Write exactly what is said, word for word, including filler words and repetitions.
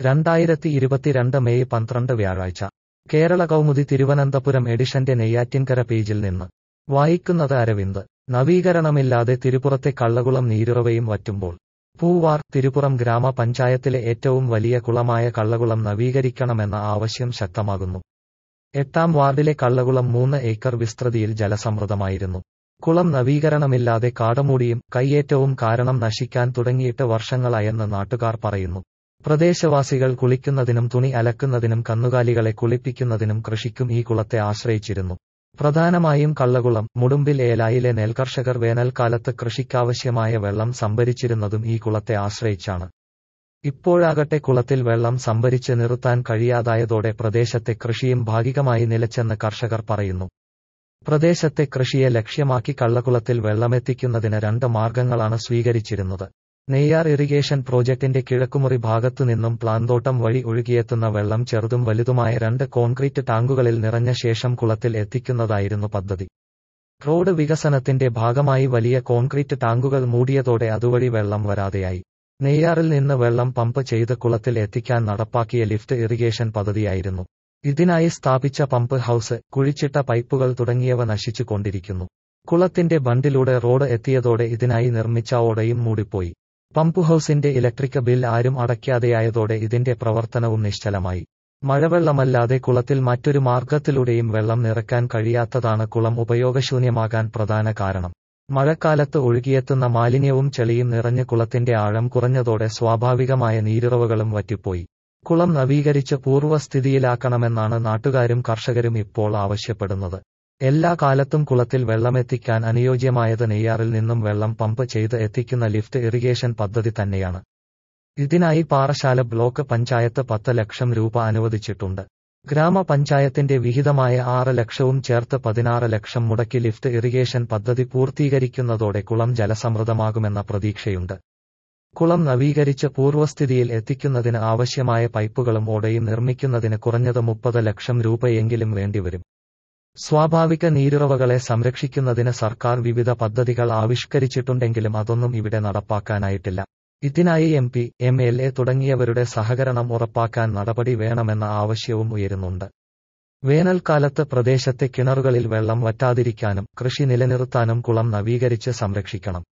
രണ്ടായിരത്തി ഇരുപത്തിരണ്ട് മെയ് പന്ത്രണ്ട് വ്യാഴാഴ്ച കേരള കൗമുദി തിരുവനന്തപുരം എഡിഷന്റെ നെയ്യാറ്റിൻകര പേജിൽ നിന്ന് വായിക്കുന്നത് അരവിന്ദ്. നവീകരണമില്ലാതെ തിരുപ്പുറത്തെ കള്ളകുളം നീരുറവയും വറ്റുമ്പോൾ. പൂവാർ. തിരുപ്പുറം ഗ്രാമപഞ്ചായത്തിലെ ഏറ്റവും വലിയ കുളമായ കള്ളകുളം നവീകരിക്കണമെന്ന ആവശ്യം ശക്തമാകുന്നു. എട്ടാം വാർഡിലെ കള്ളകുളം മൂന്ന് ഏക്കർ വിസ്തൃതിയിൽ ജലസമൃദ്ധമായിരുന്നു. കുളം നവീകരണമില്ലാതെ കാടുമൂടിയും കയ്യേറ്റവും കാരണം നശിക്കാൻ തുടങ്ങിയിട്ട് വർഷങ്ങളായെന്ന് നാട്ടുകാർ പറയുന്നു. പ്രദേശവാസികൾ കുളിക്കുന്നതിനും തുണി അലക്കുന്നതിനും കന്നുകാലികളെ കുളിപ്പിക്കുന്നതിനും കൃഷിക്കും ഈ കുളത്തെ ആശ്രയിച്ചിരുന്നു. പ്രധാനമായും കള്ളകുളം, മുടുമ്പിൽ ഏലായിലെ നെൽകർഷകർ വേനൽക്കാലത്ത് കൃഷിക്കാവശ്യമായ വെള്ളം സംഭരിച്ചിരുന്നതും ഈ കുളത്തെ ആശ്രയിച്ചാണ്. ഇപ്പോഴാകട്ടെ കുളത്തിൽ വെള്ളം സംഭരിച്ച് നിർത്താൻ കഴിയാതായതോടെ പ്രദേശത്തെ കൃഷിയും ഭാഗികമായി നിലച്ചെന്ന് കർഷകർ പറയുന്നു. പ്രദേശത്തെ കൃഷിയെ ലക്ഷ്യമാക്കി കള്ളകുളത്തിൽ വെള്ളമെത്തിക്കുന്നതിന് രണ്ട് മാർഗങ്ങളാണ് സ്വീകരിച്ചിരുന്നത്. നെയ്യാർ ഇറിഗേഷൻ പ്രോജക്ടിന്റെ കിഴക്കുമുറി ഭാഗത്തുനിന്നും പ്ലാന്തോട്ടം വഴി ഒഴുകിയെത്തുന്ന വെള്ളം ചെറുതും വലുതുമായ രണ്ട് കോൺക്രീറ്റ് ടാങ്കുകളിൽ നിറഞ്ഞ ശേഷം കുളത്തിൽ എത്തിക്കുന്നതായിരുന്നു പദ്ധതി. റോഡ് വികസനത്തിന്റെ ഭാഗമായി വലിയ കോൺക്രീറ്റ് ടാങ്കുകൾ മൂടിയതോടെ അതുവഴി വെള്ളം വരാതെയായി. നെയ്യാറിൽ നിന്ന് വെള്ളം പമ്പ് ചെയ്ത് കുളത്തിൽ എത്തിക്കാൻ നടപ്പാക്കിയ ലിഫ്റ്റ് ഇറിഗേഷൻ പദ്ധതിയായിരുന്നു. ഇതിനായി സ്ഥാപിച്ച പമ്പ് ഹൌസ്, കുഴിച്ചിട്ട പൈപ്പുകൾ തുടങ്ങിയവ നശിച്ചു കൊണ്ടിരിക്കുന്നു. കുളത്തിന്റെ ബണ്ടിലൂടെ റോഡ് എത്തിയതോടെ ഇതിനായി നിർമ്മിച്ച ഓടയും മൂടിപ്പോയി. പമ്പ് ഹൌസിന്റെ ഇലക്ട്രിക് ബിൽ ആരും അടയ്ക്കാതെയായതോടെ ഇതിന്റെ പ്രവർത്തനവും നിശ്ചലമായി. മഴവെള്ളമല്ലാതെ കുളത്തിൽ മറ്റൊരു മാർഗത്തിലൂടെയും വെള്ളം നിറയ്ക്കാൻ കഴിയാത്തതാണ് കുളം ഉപയോഗശൂന്യമാകാൻ പ്രധാന കാരണം. മഴക്കാലത്ത് ഒഴുകിയെത്തുന്ന മാലിന്യവും ചെളിയും നിറഞ്ഞ് കുളത്തിന്റെ ആഴം കുറഞ്ഞതോടെ സ്വാഭാവികമായ നീരുറവകളും വറ്റിപ്പോയി. കുളം നവീകരിച്ച് പൂർവ്വസ്ഥിതിയിലാക്കണമെന്നാണ് നാട്ടുകാരും കർഷകരും ഇപ്പോൾ ആവശ്യപ്പെടുന്നത്. എല്ലാ കാലത്തും കുളത്തിൽ വെള്ളമെത്തിക്കാൻ അനുയോജ്യമായത് നെയ്യാറിൽ നിന്നും വെള്ളം പമ്പ് ചെയ്ത് എത്തിക്കുന്ന ലിഫ്റ്റ് ഇറിഗേഷൻ പദ്ധതി തന്നെയാണ്. ഇതിനായി പാറശാല ബ്ലോക്ക് പഞ്ചായത്ത് പത്ത് ലക്ഷം രൂപ അനുവദിച്ചിട്ടുണ്ട്. ഗ്രാമപഞ്ചായത്തിന്റെ വിഹിതമായ ആറ് ലക്ഷവും ചേർത്ത് പതിനാറ് ലക്ഷം മുടക്കി ലിഫ്റ്റ് ഇറിഗേഷൻ പദ്ധതി പൂർത്തീകരിക്കുന്നതോടെ കുളം ജലസമൃദ്ധമാകുമെന്ന പ്രതീക്ഷയുണ്ട്. കുളം നവീകരിച്ച് പൂർവ്വസ്ഥിതിയിൽ എത്തിക്കുന്നതിന് ആവശ്യമായ പൈപ്പുകളും ഓടയും നിർമ്മിക്കുന്നതിന് കുറഞ്ഞത് മുപ്പത് ലക്ഷം രൂപയെങ്കിലും വേണ്ടിവരും. സ്വാഭാവിക നീരുറവകളെ സംരക്ഷിക്കുന്നതിന് സർക്കാർ വിവിധ പദ്ധതികൾ ആവിഷ്കരിച്ചിട്ടുണ്ടെങ്കിലും അതൊന്നും ഇവിടെ നടപ്പാക്കാനായിട്ടില്ല. ഇതിനായി M P, M L A തുടങ്ങിയവരുടെ സഹകരണം ഉറപ്പാക്കാൻ നടപടി വേണമെന്ന ആവശ്യവും ഉയരുന്നുണ്ട്. വേനൽക്കാലത്ത് പ്രദേശത്തെ കിണറുകളിൽ വെള്ളം വറ്റാതിരിക്കാനും കൃഷി നിലനിർത്താനും കുളം നവീകരിച്ച് സംരക്ഷിക്കണം.